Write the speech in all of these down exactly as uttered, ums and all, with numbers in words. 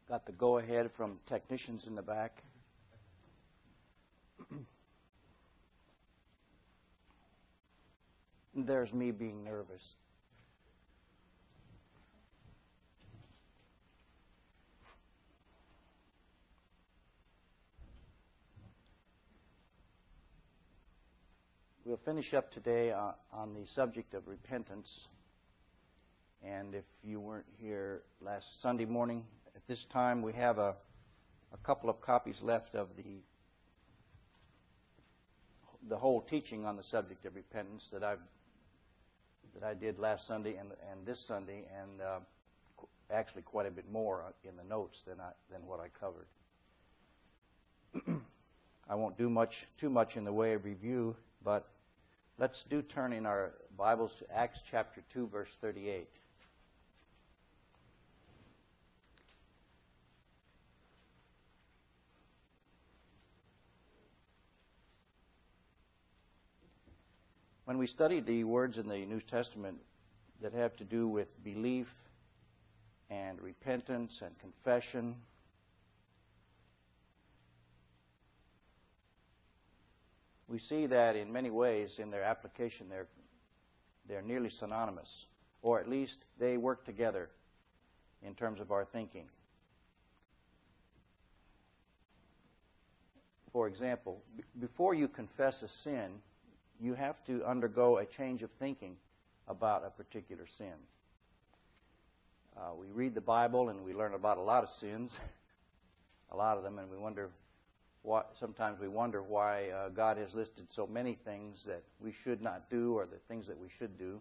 Got the go-ahead from technicians in the back. There's me being nervous. We'll finish up today on, on the subject of repentance. And if you weren't here last Sunday morning, at this time we have a, a couple of copies left of the the whole teaching on the subject of repentance that I that I did last Sunday and and this Sunday, and uh, actually quite a bit more in the notes than I, than what I covered. I won't do much too much in the way of review, but let's do turn in our Bibles to Acts chapter two, verse thirty-eight. When we study the words in the New Testament that have to do with belief and repentance and confession, we see that in many ways in their application they're, they're nearly synonymous, or at least they work together in terms of our thinking. For example, b- before you confess a sin, you have to undergo a change of thinking about a particular sin. Uh, we read the Bible and we learn about a lot of sins, a lot of them, and we wonder what. Sometimes we wonder why uh, God has listed so many things that we should not do or the things that we should do.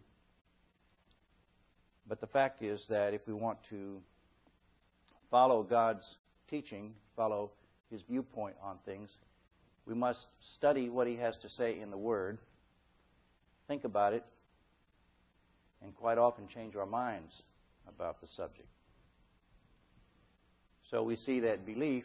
But the fact is that if we want to follow God's teaching, follow His viewpoint on things, we must study what He has to say in the Word, think about it, and quite often change our minds about the subject. So we see that belief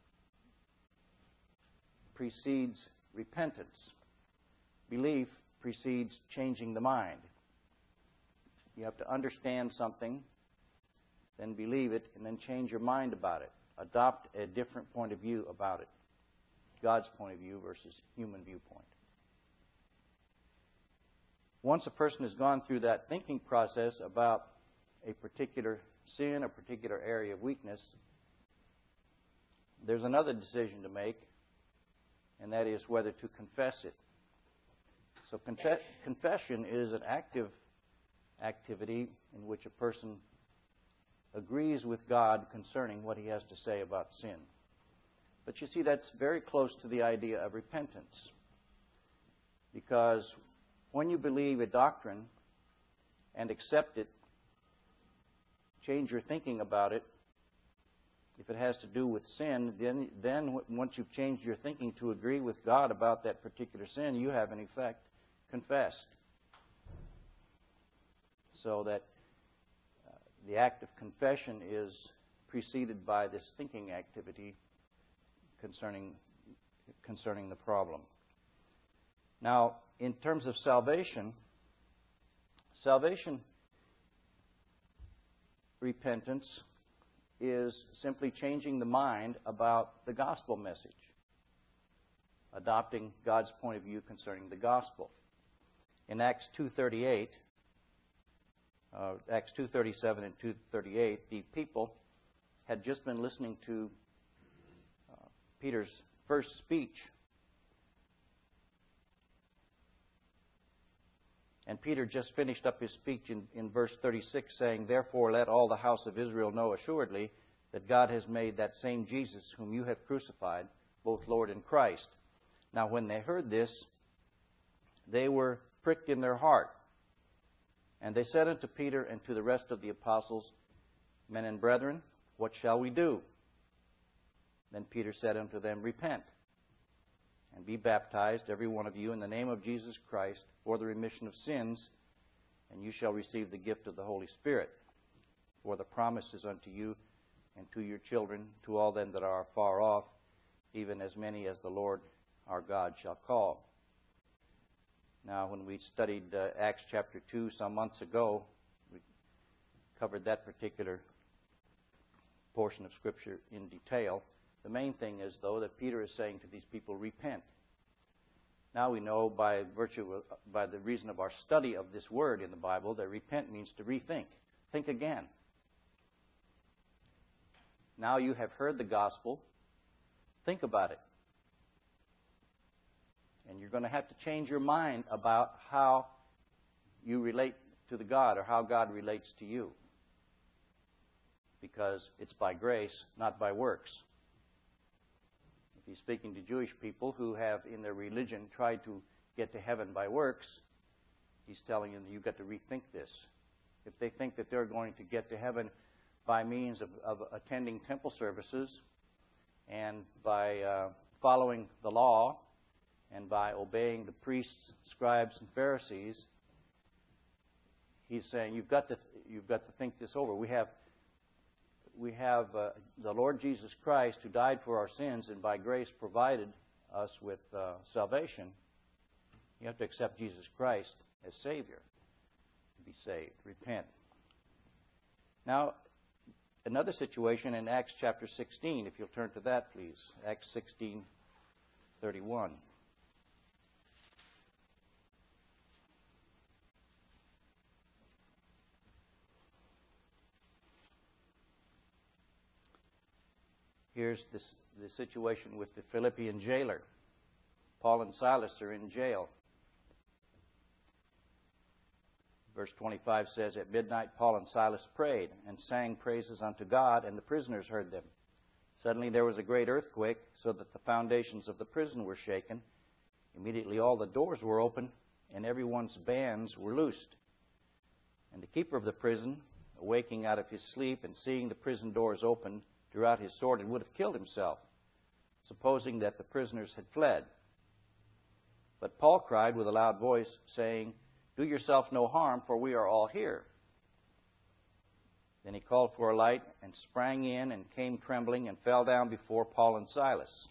precedes repentance. Belief precedes changing the mind. You have to understand something, then believe it, and then change your mind about it. Adopt a different point of view about it. God's point of view versus human viewpoint. Once a person has gone through that thinking process about a particular sin, a particular area of weakness, there's another decision to make, and that is whether to confess it. So confe- confession is an active activity in which a person agrees with God concerning what He has to say about sin. But you see, that's very close to the idea of repentance. Because when you believe a doctrine and accept it, change your thinking about it, if it has to do with sin, then, then once you've changed your thinking to agree with God about that particular sin, you have in effect confessed. So that uh, the act of confession is preceded by this thinking activity concerning concerning the problem. Now, in terms of salvation, salvation repentance is simply changing the mind about the gospel message, adopting God's point of view concerning the gospel. In Acts two thirty-eight, uh, Acts two thirty-seven and two thirty-eight, the people had just been listening to uh, Peter's first speech. And Peter just finished up his speech in, in verse thirty-six, saying, "Therefore let all the house of Israel know assuredly that God has made that same Jesus whom you have crucified, both Lord and Christ." Now when they heard this, they were pricked in their heart. And they said unto Peter and to the rest of the apostles, "Men and brethren, what shall we do?" Then Peter said unto them, "Repent, and be baptized, every one of you, in the name of Jesus Christ, for the remission of sins, and you shall receive the gift of the Holy Spirit. For the promise is unto you and to your children, to all them that are far off, even as many as the Lord our God shall call." Now, when we studied uh, Acts chapter two some months ago, we covered that particular portion of Scripture in detail. The main thing is, though, that Peter is saying to these people, repent. Now we know by virtue of, by the reason of our study of this word in the Bible that repent means to rethink. Think again. Now you have heard the gospel. Think about it. And you're going to have to change your mind about how you relate to the God or how God relates to you. Because it's by grace, not by works. If he's speaking to Jewish people who have in their religion tried to get to heaven by works, he's telling them you've got to rethink this. If they think that they're going to get to heaven by means of, of attending temple services and by uh, following the law and by obeying the priests, scribes, and Pharisees, he's saying you've got to you've got to think this over. We have we have uh, the Lord Jesus Christ who died for our sins and by grace provided us with uh, salvation. You have to accept Jesus Christ as Savior to be saved. Repent. Now, another situation in Acts chapter sixteen, if you'll turn to that, please. Acts sixteen thirty-one. Here's this, the situation with the Philippian jailer. Paul and Silas are in jail. Verse twenty-five says, at midnight Paul and Silas prayed and sang praises unto God, and the prisoners heard them. Suddenly there was a great earthquake, so that the foundations of the prison were shaken. Immediately all the doors were opened, and everyone's bands were loosed. And the keeper of the prison, awaking out of his sleep and seeing the prison doors open, drew out his sword and would have killed himself, supposing that the prisoners had fled. But Paul cried with a loud voice, saying, do yourself no harm, for we are all here. Then he called for a light and sprang in and came trembling and fell down before Paul and Silas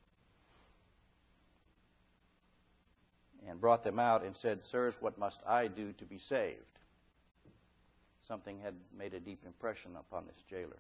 and brought them out and said, sirs, what must I do to be saved? Something had made a deep impression upon this jailer.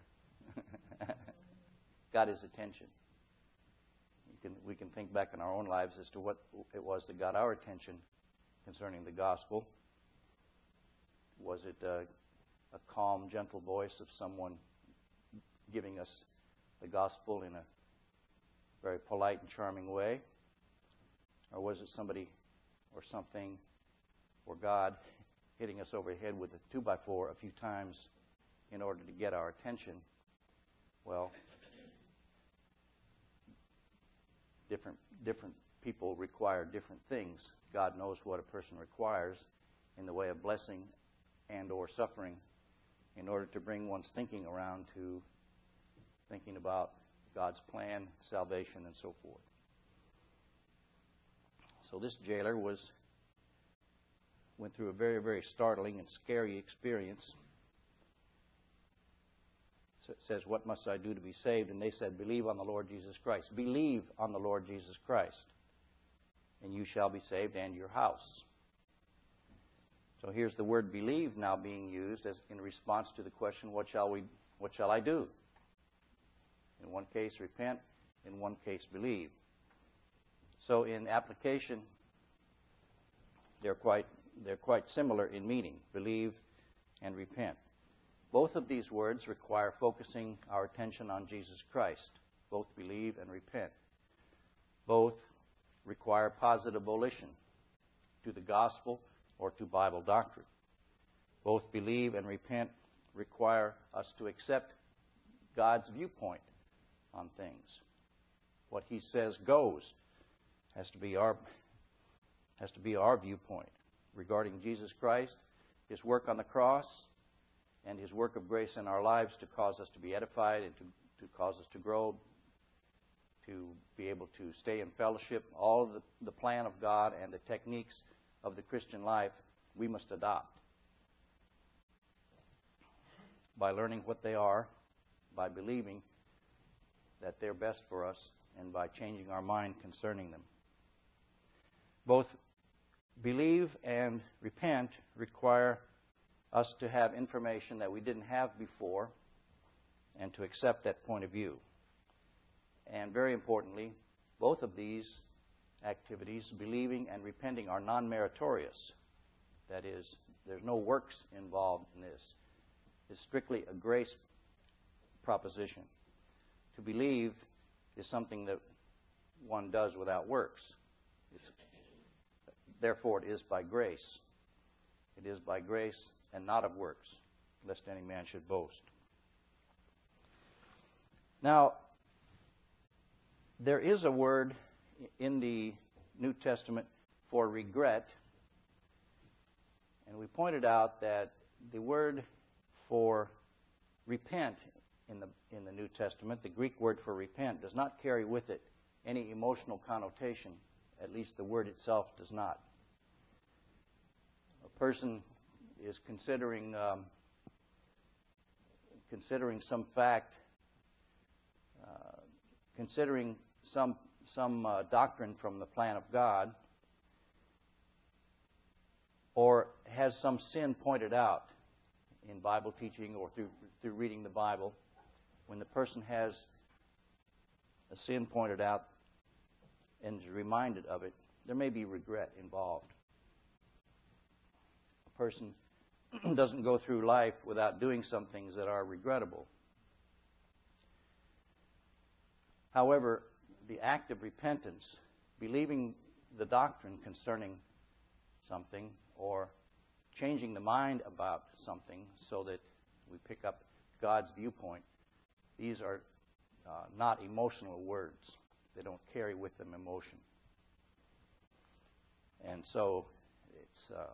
Got his attention. You can, we can think back in our own lives as to what it was that got our attention concerning the gospel. Was it a, a calm, gentle voice of someone giving us the gospel in a very polite and charming way? Or was it somebody or something or God hitting us over the head with a two by four a few times in order to get our attention? Well, different different people require different things. God knows what a person requires in the way of blessing and or suffering in order to bring one's thinking around to thinking about God's plan, salvation, and so forth. So this jailer was went through a very, very startling and scary experience. So it says, what must I do to be saved? And they said, believe on the Lord Jesus Christ. Believe on the Lord Jesus Christ, and you shall be saved and your house. So here's the word believe now being used as in response to the question, what shall we, what shall I do? In one case, repent. In one case, believe. So in application, they're quite they're quite similar in meaning, believe and repent. Both of these words require focusing our attention on Jesus Christ. Both believe and repent. Both require positive volition to the gospel or to Bible doctrine. Both believe and repent require us to accept God's viewpoint on things. What He says goes has to be our has to be our viewpoint regarding Jesus Christ, His work on the cross, and His work of grace in our lives to cause us to be edified and to, to cause us to grow, to be able to stay in fellowship. All of the, the plan of God and the techniques of the Christian life we must adopt by learning what they are, by believing that they're best for us, and by changing our mind concerning them. Both believe and repent require us to have information that we didn't have before and to accept that point of view. And very importantly, both of these activities, believing and repenting, are non-meritorious. That is, there's no works involved in this. It's strictly a grace proposition. To believe is something that one does without works. It's, therefore, it is by grace. It is by grace and not of works, lest any man should boast. Now, there is a word in the New Testament for regret, and we pointed out that the word for repent in the in the New Testament, the Greek word for repent, does not carry with it any emotional connotation. At least the word itself does not. A person is considering um, considering some fact, uh, considering some some uh, doctrine from the plan of God, or has some sin pointed out in Bible teaching or through through reading the Bible. When the person has a sin pointed out and is reminded of it, there may be regret involved. A person doesn't go through life without doing some things that are regrettable. However, the act of repentance, believing the doctrine concerning something or changing the mind about something so that we pick up God's viewpoint, these are uh, not emotional words. They don't carry with them emotion. And so it's uh,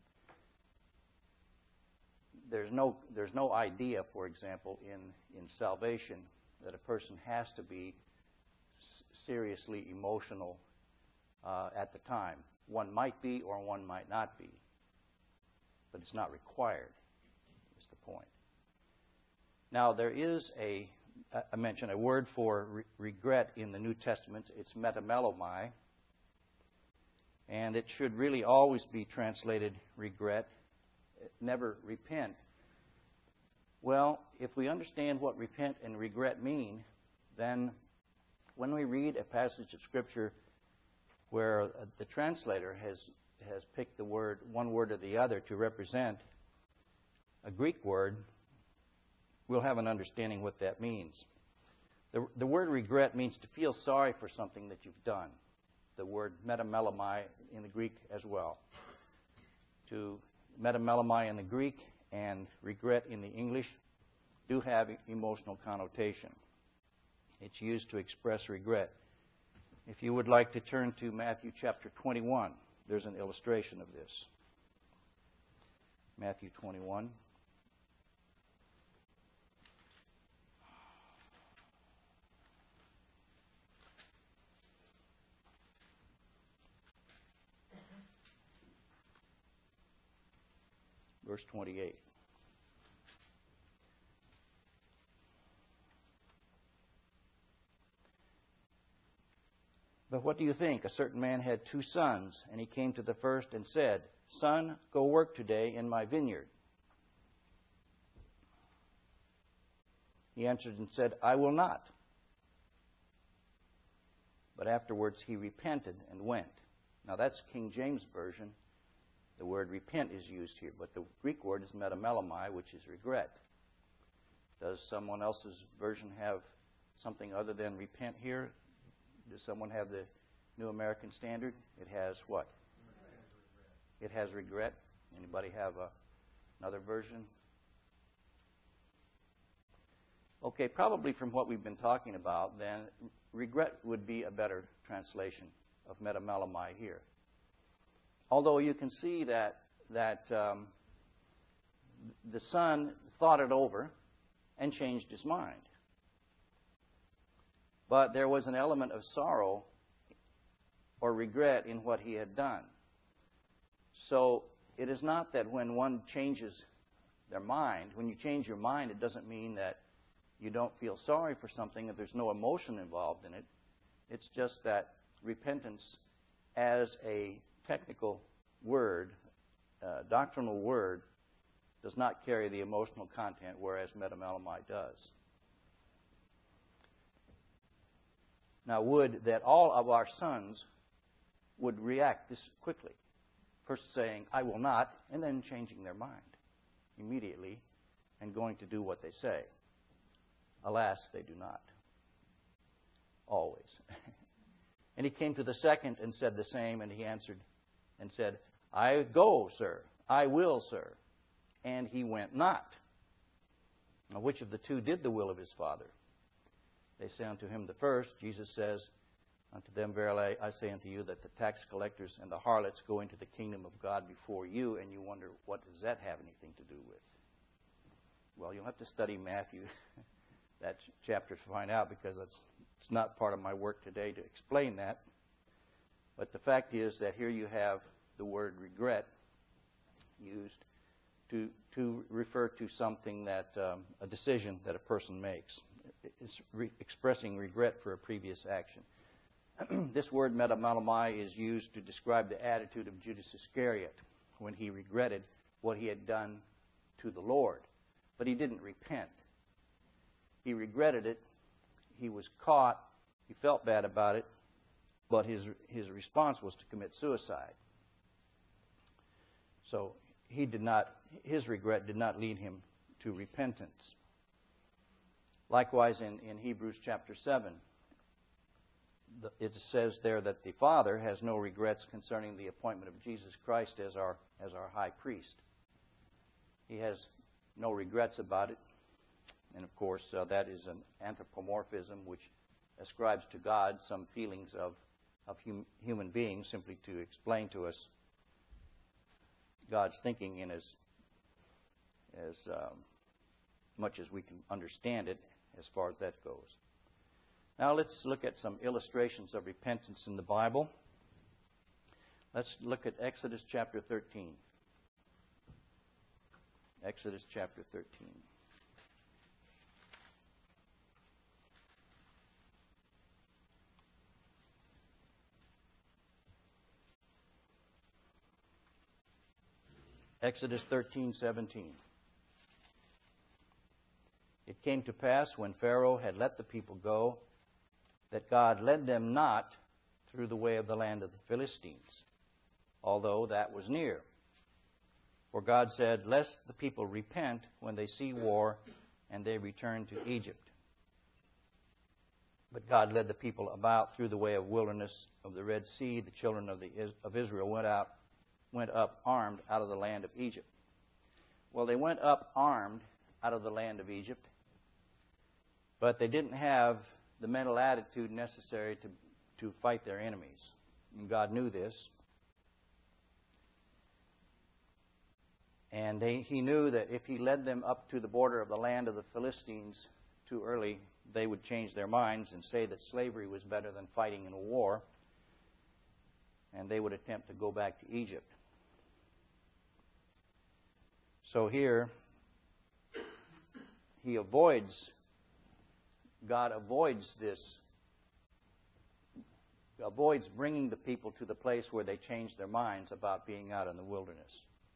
there's no there's no idea, for example, in, in salvation that a person has to be s- seriously emotional uh, at the time. One might be or one might not be. But it's not required, is the point. Now, there is a, I mentioned a word for re- regret in the New Testament. It's metamelomai. And it should really always be translated regret, never repent. Well, if we understand what repent and regret mean, then when we read a passage of Scripture where the translator has has picked the word, one word or the other, to represent a Greek word, we'll have an understanding what that means. The, the word regret means to feel sorry for something that you've done. The word metamelomai in the Greek as well. To metamelomai in the Greek and regret in the English do have emotional connotation. It's used to express regret. If you would like to turn to Matthew chapter twenty-one, there's an illustration of this. Matthew twenty-one. Verse twenty-eight. But what do you think? A certain man had two sons, and he came to the first and said, "Son, go work today in my vineyard." He answered and said, "I will not." But afterwards he repented and went. Now that's King James Version. The word repent is used here, but the Greek word is metamelomai, which is regret. Does someone else's version have something other than repent here? Does someone have the New American Standard? It has what? It has regret. Anybody have a, another version? Okay, probably from what we've been talking about, then regret would be a better translation of metamelomai here. Although you can see that that um, the son thought it over and changed his mind. But there was an element of sorrow or regret in what he had done. So it is not that when one changes their mind, when you change your mind, it doesn't mean that you don't feel sorry for something, that there's no emotion involved in it. It's just that repentance as a technical word, uh, doctrinal word, does not carry the emotional content, whereas metamelomai does. Now, would that all of our sons would react this quickly. First saying, I will not, and then changing their mind immediately and going to do what they say. Alas, they do not. Always. And he came to the second and said the same, and he answered and said, I go, sir. I will, sir. And he went not. Now, which of the two did the will of his father? They say unto him the first. Jesus says unto them, Verily I say unto you that the tax collectors and the harlots go into the kingdom of God before you, and you wonder, what does that have anything to do with? Well, you'll have to study Matthew, that chapter, to find out, because it's, it's not part of my work today to explain that. But the fact is that here you have the word regret used to, to refer to something that, um, a decision that a person makes. It's re- expressing regret for a previous action. This word metamalomai is used to describe the attitude of Judas Iscariot when he regretted what he had done to the Lord. But he didn't repent. He regretted it. He was caught. He felt bad about it. But his, his response was to commit suicide. So he did not, his regret did not lead him to repentance. Likewise, in, in Hebrews chapter seven, the, it says there that the Father has no regrets concerning the appointment of Jesus Christ as our, as our high priest. He has no regrets about it. And of course, uh, that is an anthropomorphism which ascribes to God some feelings of, of hum, human beings, simply to explain to us God's thinking in as, as um, much as we can understand it, as far as that goes. Now let's look at some illustrations of repentance in the Bible. Let's look at Exodus chapter thirteen. Exodus chapter thirteen. Exodus thirteen seventeen. It came to pass when Pharaoh had let the people go that God led them not through the way of the land of the Philistines, although that was near. For God said, Lest the people repent when they see war and they return to Egypt. But God led the people about through the way of wilderness of the Red Sea. The children of, the, of Israel went out, went up armed out of the land of Egypt. Well, they went up armed out of the land of Egypt, but they didn't have the mental attitude necessary to, to fight their enemies. And God knew this. And they, He knew that if He led them up to the border of the land of the Philistines too early, they would change their minds and say that slavery was better than fighting in a war. And they would attempt to go back to Egypt. So here, He avoids God avoids this, avoids bringing the people to the place where they change their minds about being out in the wilderness.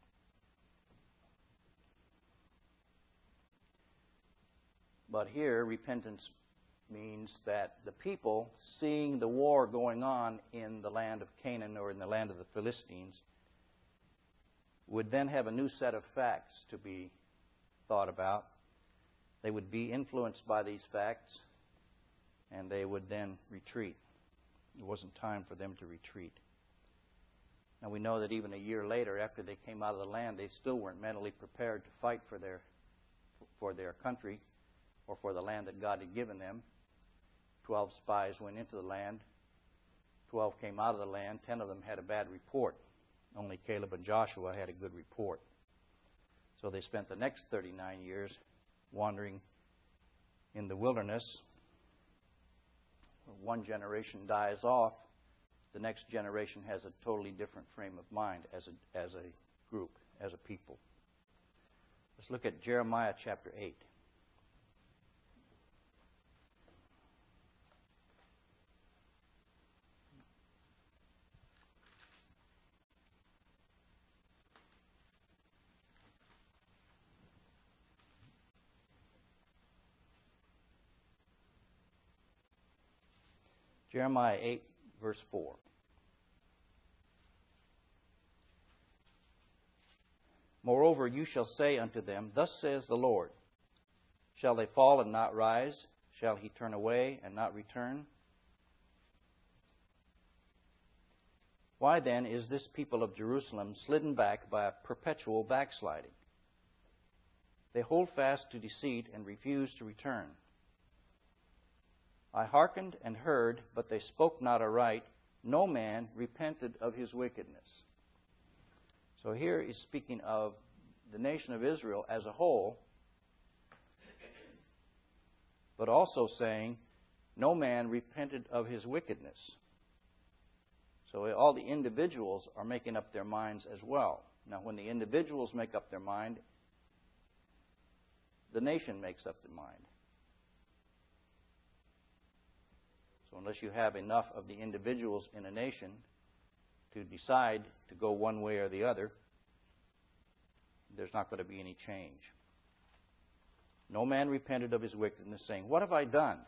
But here, repentance means that the people, seeing the war going on in the land of Canaan or in the land of the Philistines, would then have a new set of facts to be thought about. They would be influenced by these facts, and they would then retreat. It wasn't time for them to retreat. Now we know that even a year later, after they came out of the land, they still weren't mentally prepared to fight for their for their country or for the land that God had given them. Twelve spies went into the land. Twelve came out of the land. Ten of them had a bad report. Only Caleb and Joshua had a good report. So they spent the next thirty-nine years wandering in the wilderness. When one generation dies off, the next generation has a totally different frame of mind as a, as a group, as a people. Let's look at Jeremiah chapter eight. Jeremiah eight, verse four. Moreover, you shall say unto them, Thus says the Lord, Shall they fall and not rise? Shall he turn away and not return? Why then is this people of Jerusalem slidden back by a perpetual backsliding? They hold fast to deceit and refuse to return. I hearkened and heard, but they spoke not aright. No man repented of his wickedness. So here he's speaking of the nation of Israel as a whole, but also saying, no man repented of his wickedness. So all the individuals are making up their minds as well. Now, when the individuals make up their mind, the nation makes up the mind. So unless you have enough of the individuals in a nation to decide to go one way or the other, there's not going to be any change. No man repented of his wickedness, saying, What have I done?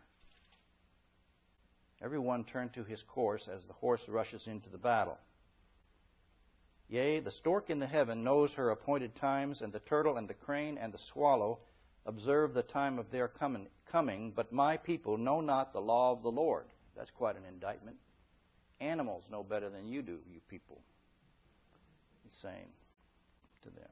Everyone turned to his course as the horse rushes into the battle. Yea, the stork in the heaven knows her appointed times, and the turtle and the crane and the swallow observe the time of their coming, but my people know not the law of the Lord. That's quite an indictment. Animals know better than you do, you people. He's saying to them.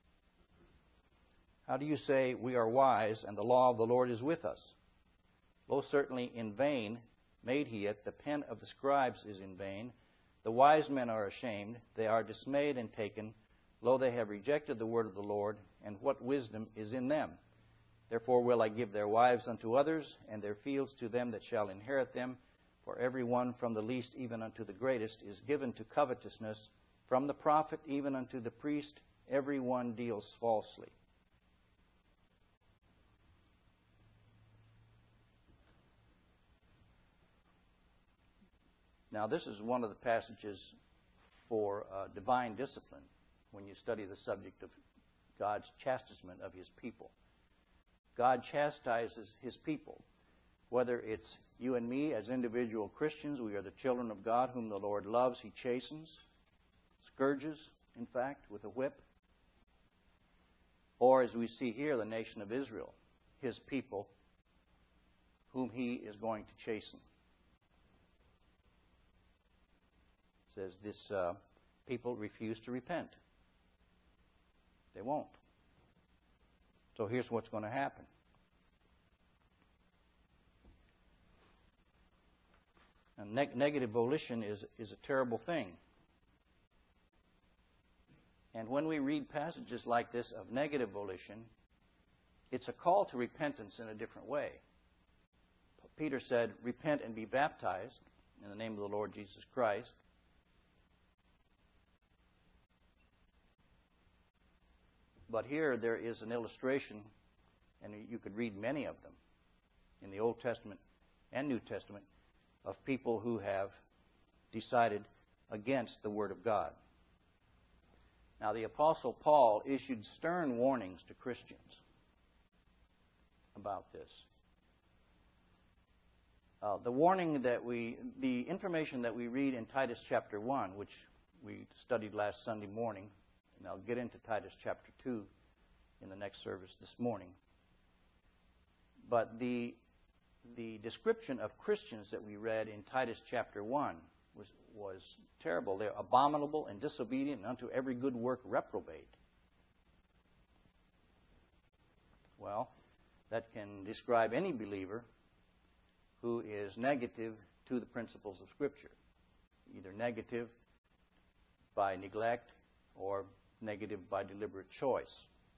How do you say, We are wise, and the law of the Lord is with us? Most certainly in vain made he it. The pen of the scribes is in vain. The wise men are ashamed. They are dismayed and taken. Lo, they have rejected the word of the Lord, and what wisdom is in them? Therefore will I give their wives unto others, and their fields to them that shall inherit them. For every one from the least even unto the greatest is given to covetousness. From the prophet even unto the priest, every one deals falsely. Now, this is one of the passages for uh, divine discipline when you study the subject of God's chastisement of his people. God chastises his people. Whether it's you and me as individual Christians, we are the children of God whom the Lord loves. He chastens, scourges, in fact, with a whip. Or as we see here, the nation of Israel, his people, whom he is going to chasten. It says this uh, people refuse to repent. They won't. So here's what's going to happen. And neg- negative volition is, is a terrible thing. And when we read passages like this of negative volition, it's a call to repentance in a different way. Peter said, Repent and be baptized in the name of the Lord Jesus Christ. But here there is an illustration, and you could read many of them in the Old Testament and New Testament, of people who have decided against the Word of God. Now, the Apostle Paul issued stern warnings to Christians about this. Uh, the warning that we, the information that we read in Titus chapter one, which we studied last Sunday morning, and I'll get into Titus chapter two in the next service this morning. But the the description of Christians that we read in Titus chapter one was was terrible. They're abominable and disobedient, and unto every good work reprobate. Well, that can describe any believer who is negative to the principles of Scripture, either negative by neglect or negative by deliberate choice.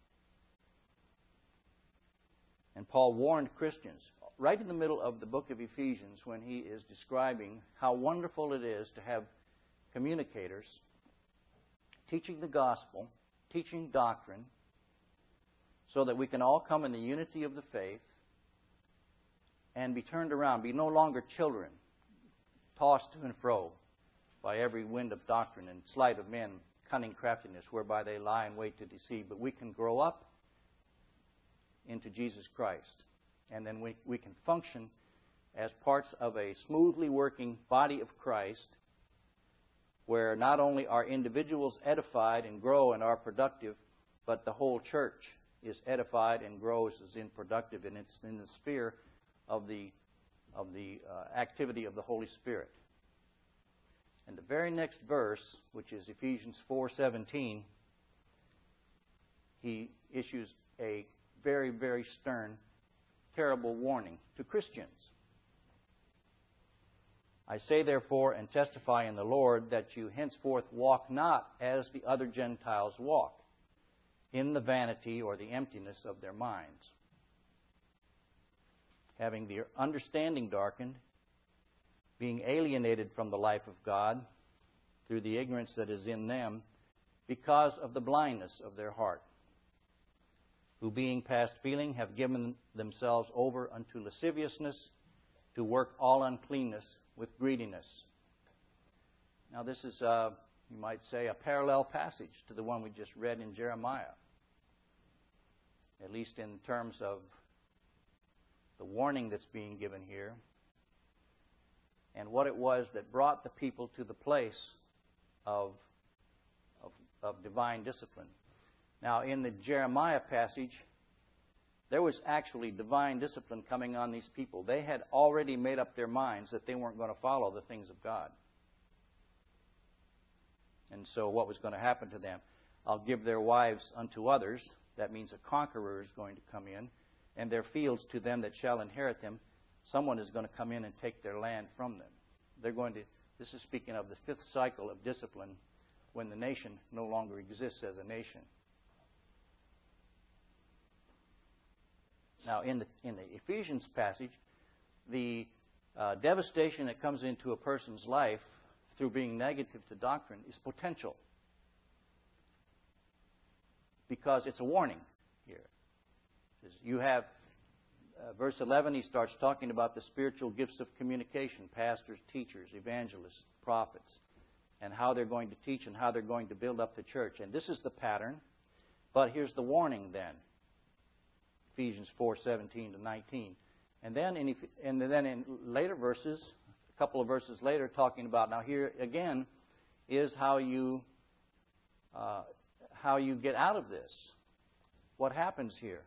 And Paul warned Christians right in the middle of the book of Ephesians when he is describing how wonderful it is to have communicators teaching the gospel, teaching doctrine, so that we can all come in the unity of the faith and be turned around, be no longer children, tossed to and fro by every wind of doctrine and sleight of men, cunning craftiness, whereby they lie in wait to deceive. But we can grow up into Jesus Christ, and then we, we can function as parts of a smoothly working body of Christ, where not only are individuals edified and grow and are productive, but the whole church is edified and grows, is in productive, and it's in the sphere of the of the uh, activity of the Holy Spirit. And the very next verse, which is Ephesians four seventeen, he issues a very, very stern, terrible warning to Christians. I say, therefore, and testify in the Lord, that you henceforth walk not as the other Gentiles walk, in the vanity or the emptiness of their minds, having their understanding darkened, being alienated from the life of God through the ignorance that is in them, because of the blindness of their heart, who being past feeling have given themselves over unto lasciviousness, to work all uncleanness with greediness. Now this is, uh, you might say, a parallel passage to the one we just read in Jeremiah, at least in terms of the warning that's being given here and what it was that brought the people to the place of, of, of divine discipline. Now, in the Jeremiah passage, there was actually divine discipline coming on these people. They had already made up their minds that they weren't going to follow the things of God. And so what was going to happen to them? I'll give their wives unto others. That means a conqueror is going to come in. And their fields to them that shall inherit them. Someone is going to come in and take their land from them. They're going to, this is speaking of the fifth cycle of discipline, when the nation no longer exists as a nation. Now, in the, in the Ephesians passage, the uh, devastation that comes into a person's life through being negative to doctrine is potential, because it's a warning here. It says you have, uh, verse eleven, he starts talking about the spiritual gifts of communication, pastors, teachers, evangelists, prophets, and how they're going to teach and how they're going to build up the church. And this is the pattern. But here's the warning then. Ephesians four seventeen to nineteen. And then in, and then in later verses, a couple of verses later, talking about, now here again is how you uh, how you get out of this. What happens here?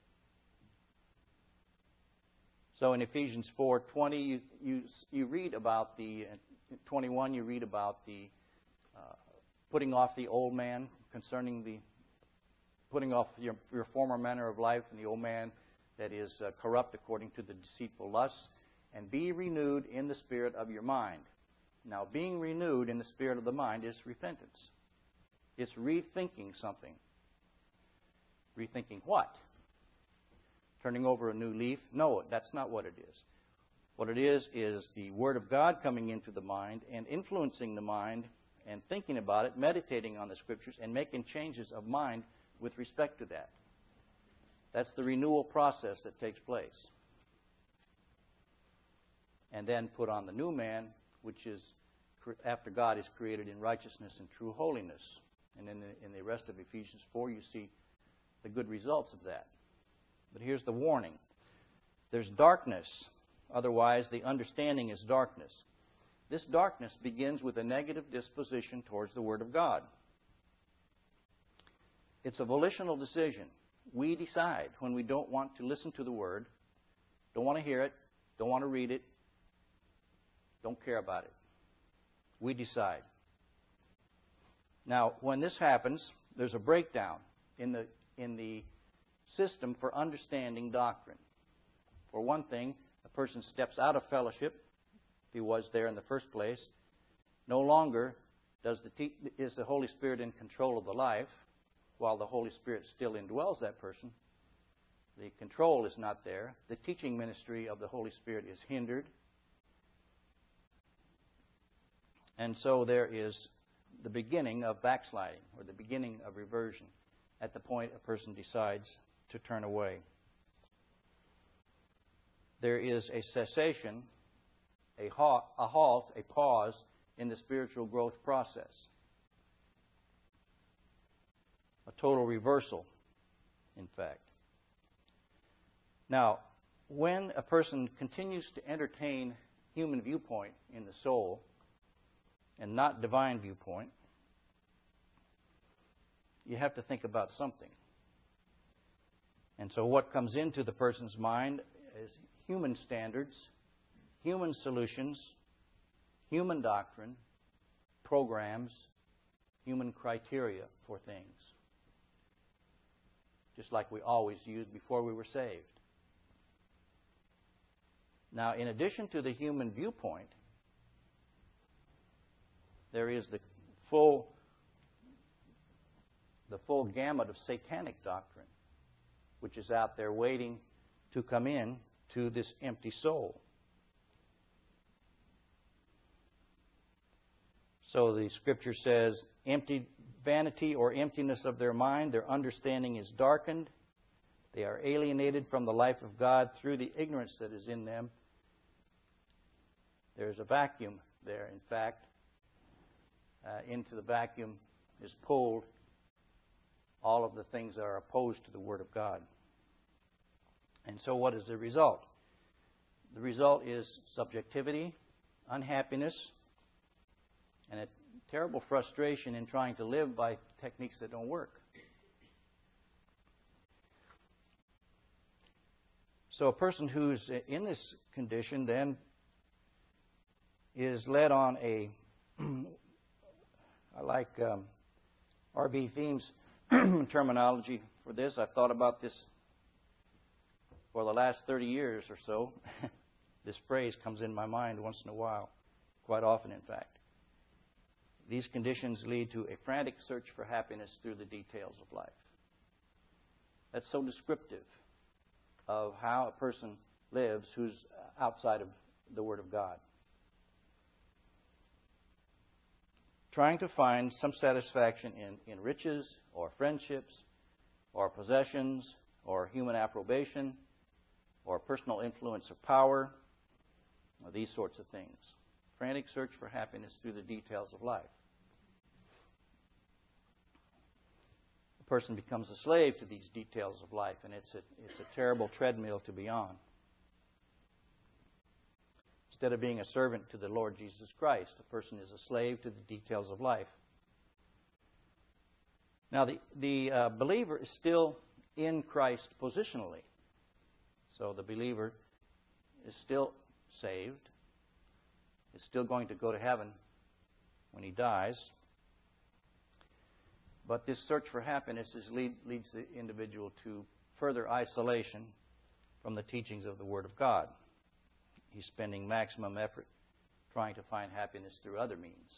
So in Ephesians four twenty, you, you, you read about the, twenty-one, you read about the uh, putting off the old man, concerning the putting off your, your former manner of life and the old man that is uh, corrupt according to the deceitful lusts, and be renewed in the spirit of your mind. Now, being renewed in the spirit of the mind is repentance. It's rethinking something. Rethinking what? Turning over a new leaf? No, that's not what it is. What it is is the Word of God coming into the mind and influencing the mind and thinking about it, meditating on the Scriptures, and making changes of mind with respect to that. That's the renewal process that takes place. And then put on the new man, which is after God is created in righteousness and true holiness. And in the, in the rest of Ephesians four, you see the good results of that. But here's the warning. There's darkness. Otherwise, the understanding is darkness. This darkness begins with a negative disposition towards the Word of God. It's a volitional decision. We decide when we don't want to listen to the Word, don't want to hear it, don't want to read it, don't care about it. We decide. Now, when this happens, there's a breakdown in the in the system for understanding doctrine. For one thing, a person steps out of fellowship, if he was there in the first place. No longer does the te- is the Holy Spirit in control of the life, while the Holy Spirit still indwells that person. The control is not there. The teaching ministry of the Holy Spirit is hindered. And so there is the beginning of backsliding, or the beginning of reversion, at the point a person decides to turn away. There is a cessation, a halt, a, halt, a pause in the spiritual growth process. A total reversal, in fact. Now, when a person continues to entertain human viewpoint in the soul and not divine viewpoint, you have to think about something. And so what comes into the person's mind is human standards, human solutions, human doctrine, programs, human criteria for things. Just like we always used before we were saved. Now, in addition to the human viewpoint, there is the full, the full gamut of satanic doctrine, which is out there waiting to come in to this empty soul. So the Scripture says, empty vanity or emptiness of their mind, their understanding is darkened. They are alienated from the life of God through the ignorance that is in them. There's a vacuum there, in fact. Uh, into the vacuum is pulled all of the things that are opposed to the Word of God. And so what is the result? The result is subjectivity, unhappiness, and a terrible frustration in trying to live by techniques that don't work. So a person who's in this condition then is led on a, I like um, R B Thiem's terminology for this. I've thought about this for the last thirty years or so. This phrase comes in my mind once in a while, quite often in fact. These conditions lead to a frantic search for happiness through the details of life. That's so descriptive of how a person lives who's outside of the Word of God. Trying to find some satisfaction in, in riches or friendships or possessions or human approbation or personal influence or power, or these sorts of things. Frantic search for happiness through the details of life. A person becomes a slave to these details of life, and it's a, it's a terrible treadmill to be on. Instead of being a servant to the Lord Jesus Christ, a person is a slave to the details of life. Now, the, the uh, believer is still in Christ positionally. So the believer is still saved, is still going to go to heaven when he dies. But this search for happiness is lead, leads the individual to further isolation from the teachings of the Word of God. He's spending maximum effort trying to find happiness through other means.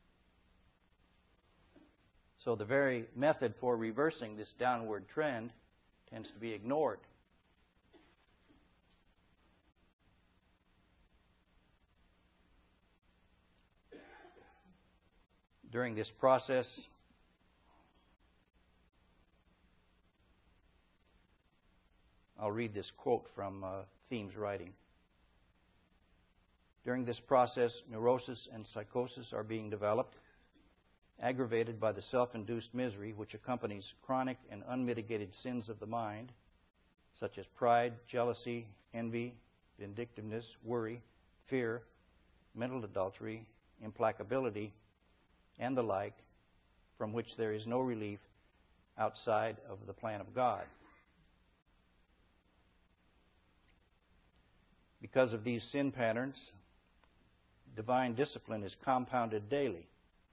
So the very method for reversing this downward trend tends to be ignored. During this process, I'll read this quote from uh, Thiem's writing. During this process, neurosis and psychosis are being developed, aggravated by the self-induced misery which accompanies chronic and unmitigated sins of the mind, such as pride, jealousy, envy, vindictiveness, worry, fear, mental adultery, implacability, and the like, from which there is no relief outside of the plan of God. Because of these sin patterns, divine discipline is compounded daily.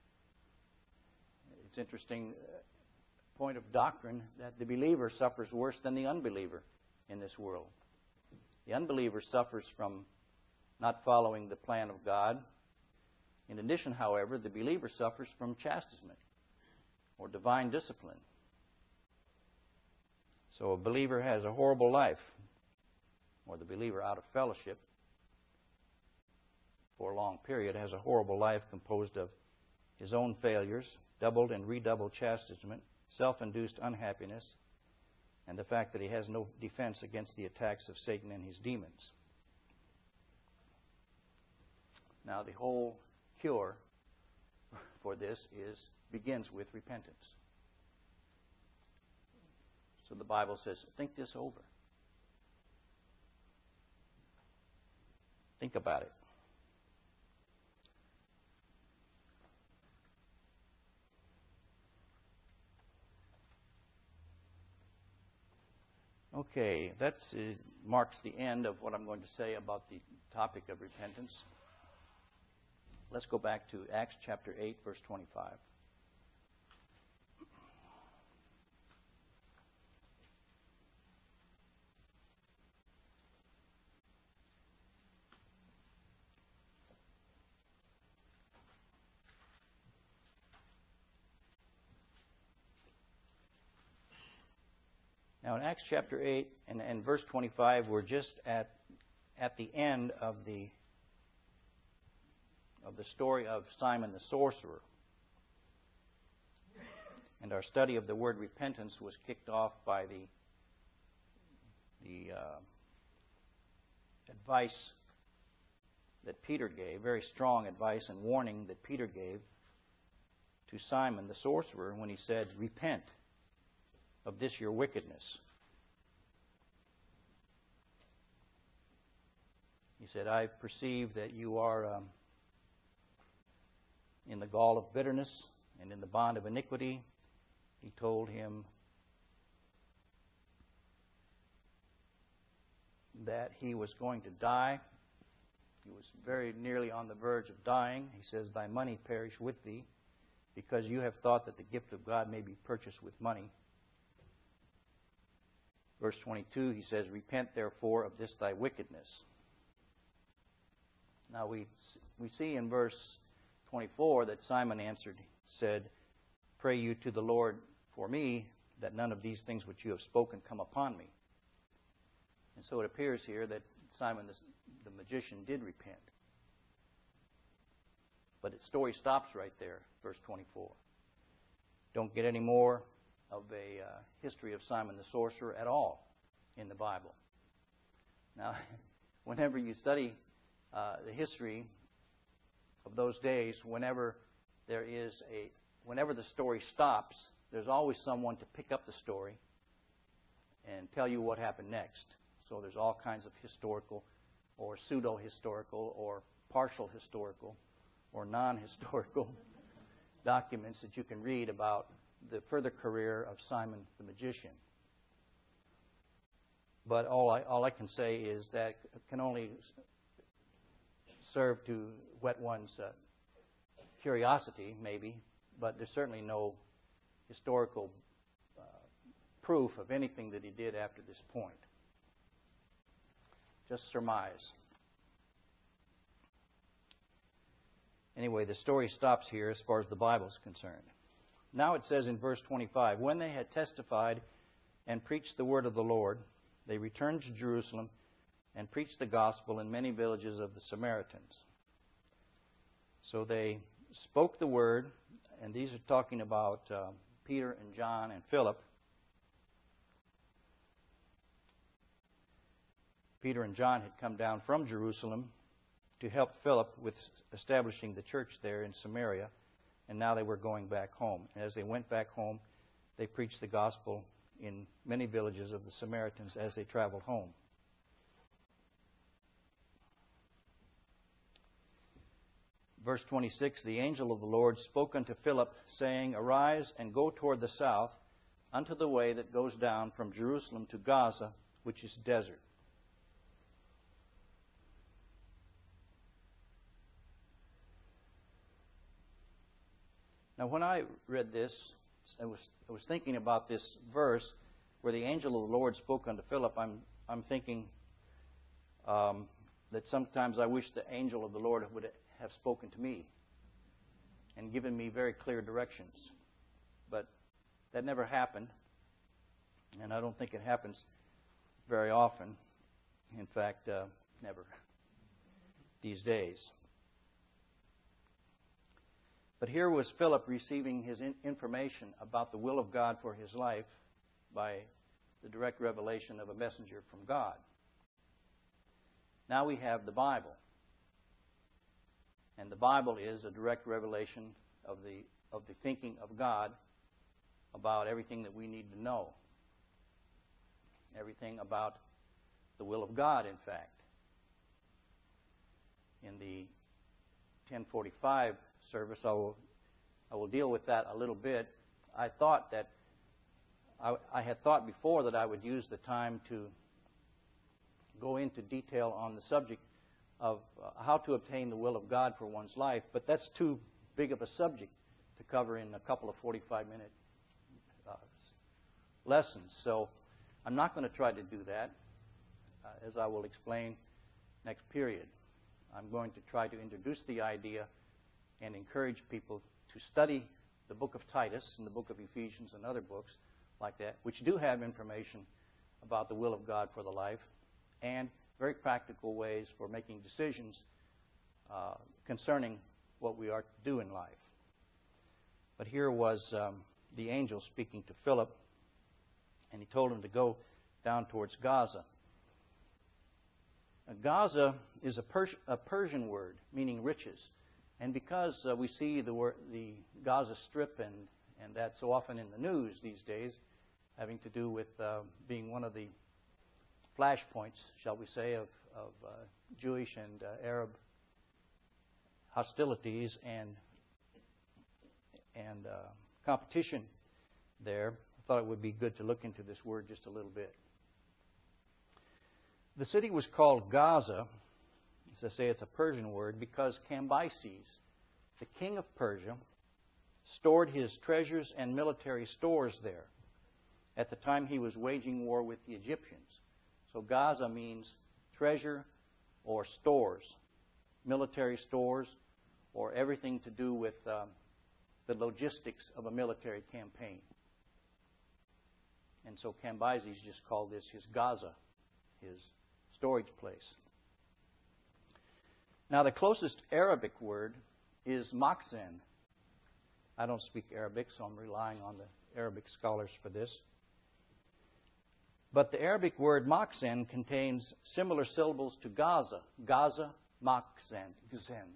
It's an interesting point of doctrine that the believer suffers worse than the unbeliever in this world. The unbeliever suffers from not following the plan of God. In addition, however, the believer suffers from chastisement or divine discipline. So a believer has a horrible life, or the believer out of fellowship for a long period has a horrible life composed of his own failures, doubled and redoubled chastisement, self-induced unhappiness, and the fact that he has no defense against the attacks of Satan and his demons. Now, the whole cure for this is begins with repentance. So the Bible says, think this over. Think about it. Okay, that uh, marks the end of what I'm going to say about the topic of repentance. Let's go back to Acts chapter eight, verse twenty-five. Now, in Acts chapter eight and, and verse twenty-five, we're just at at the end of the of the story of Simon the sorcerer. And our study of the word repentance was kicked off by the the uh, advice that Peter gave, very strong advice and warning that Peter gave to Simon the sorcerer when he said, "Repent of this your wickedness." He said, "I perceive that you are um, in the gall of bitterness and in the bond of iniquity." He told him that he was going to die. He was very nearly on the verge of dying. He says, "Thy money perish with thee, because you have thought that the gift of God may be purchased with money." Verse twenty-two, he says, "Repent therefore of this thy wickedness." Now we we see in verse twenty-four that Simon answered, said, "Pray you to the Lord for me, that none of these things which you have spoken come upon me." And so it appears here that Simon the, the magician did repent. But its story stops right there, verse twenty-four. Don't get any more of a uh, history of Simon the sorcerer at all in the Bible. Now, whenever you study uh, the history of those days, whenever there is a, whenever the story stops, there's always someone to pick up the story and tell you what happened next. So there's all kinds of historical or pseudo-historical or partial historical or non-historical documents that you can read about the further career of Simon the magician. But all I, all I can say is that it can only serve to whet one's uh, curiosity, maybe, but there's certainly no historical uh, proof of anything that he did after this point. Just surmise. Anyway, the story stops here as far as the Bible is concerned. Now it says in verse twenty-five, "When they had testified and preached the word of the Lord, they returned to Jerusalem and preached the gospel in many villages of the Samaritans." So they spoke the word, and these are talking about uh, Peter and John and Philip. Peter and John had come down from Jerusalem to help Philip with establishing the church there in Samaria, and now they were going back home. And as they went back home, they preached the gospel in many villages of the Samaritans as they traveled home. Verse twenty-six, "The angel of the Lord spoke unto Philip, saying, Arise and go toward the south, unto the way that goes down from Jerusalem to Gaza, which is desert." Now, when I read this, I was, I was thinking about this verse where the angel of the Lord spoke unto Philip. I'm, I'm thinking um, that sometimes I wish the angel of the Lord would have spoken to me and given me very clear directions. But that never happened, and I don't think it happens very often. In fact, uh, never these days. But here was Philip receiving his in- information about the will of God for his life by the direct revelation of a messenger from God. Now we have the Bible. And the Bible is a direct revelation of the of the thinking of God about everything that we need to know. Everything about the will of God, in fact. in the ten forty-five service. I will, I will deal with that a little bit. I thought that, I, I had thought before that I would use the time to go into detail on the subject of uh, how to obtain the will of God for one's life, but that's too big of a subject to cover in a couple of forty-five minute uh, lessons. So I'm not going to try to do that, uh, as I will explain next period. I'm going to try to introduce the idea and encourage people to study the book of Titus and the book of Ephesians and other books like that, which do have information about the will of God for the life and very practical ways for making decisions uh, concerning what we are to do in life. But here was um, the angel speaking to Philip, and he told him to go down towards Gaza. Now, Gaza is a, Pers- a Persian word meaning riches. And because uh, we see the, word, the Gaza Strip, and, and that's so often in the news these days, having to do with uh, being one of the flashpoints, shall we say, of, of uh, Jewish and uh, Arab hostilities and and uh, competition there, I thought it would be good to look into this word just a little bit. The city was called Gaza. As I say, it's a Persian word because Cambyses, the king of Persia, stored his treasures and military stores there at the time he was waging war with the Egyptians. So Gaza means treasure or stores, military stores, or everything to do with um, the logistics of a military campaign. And so Cambyses just called this his Gaza, his storage place. Now, the closest Arabic word is Makzen. I don't speak Arabic, so I'm relying on the Arabic scholars for this. But the Arabic word Makzen contains similar syllables to Gaza. Gaza, Makzen, Gzen.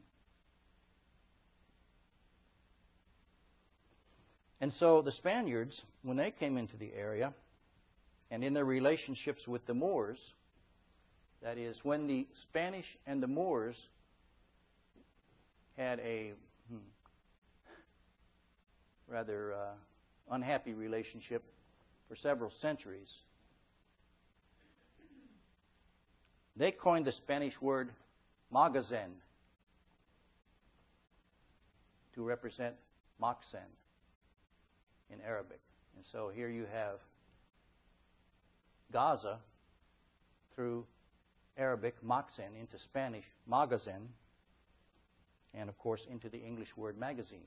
And so the Spaniards, when they came into the area, and in their relationships with the Moors, that is, when the Spanish and the Moors had a hmm, rather uh, unhappy relationship for several centuries, they coined the Spanish word magazin to represent Makzen in Arabic. And so here you have Gaza through Arabic Makzen into Spanish magazin, and of course into the English word magazine.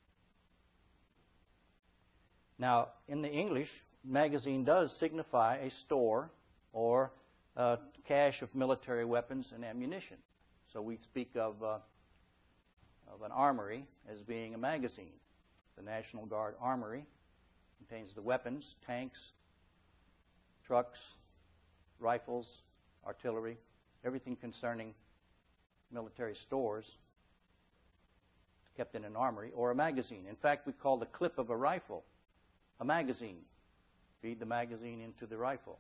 Now, in the English, magazine does signify a store or a cache of military weapons and ammunition. So we speak of, uh, of an armory as being a magazine. The National Guard Armory contains the weapons, tanks, trucks, rifles, artillery, everything concerning military stores kept in an armory or a magazine. In fact, we call the clip of a rifle a magazine. Feed the magazine into the rifle.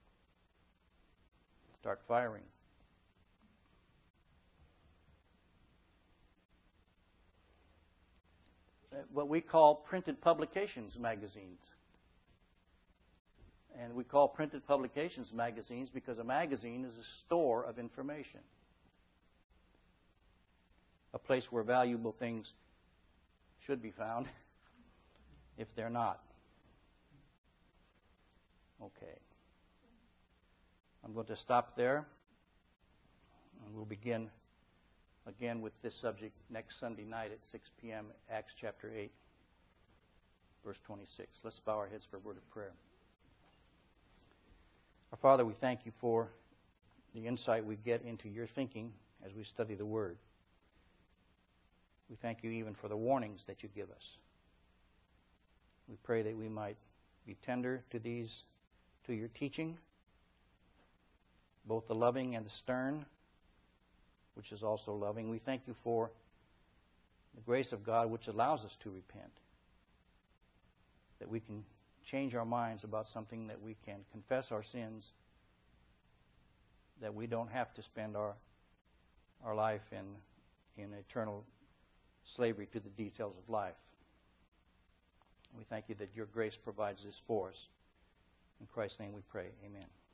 Start firing. What we call printed publications magazines. And we call printed publications magazines because a magazine is a store of information. A place where valuable things should be found if they're not. Okay. I'm going to stop there, and we'll begin again with this subject next Sunday night at six p.m., Acts chapter eight, verse twenty-six. Let's bow our heads for a word of prayer. Our Father, we thank you for the insight we get into your thinking as we study the Word. We thank you even for the warnings that you give us. We pray that we might be tender to these, to your teaching, both the loving and the stern, which is also loving. We thank you for the grace of God which allows us to repent, that we can change our minds about something, that we can confess our sins, that we don't have to spend our our life in, in eternal slavery to the details of life. We thank you that your grace provides this for us. In Christ's name we pray. Amen.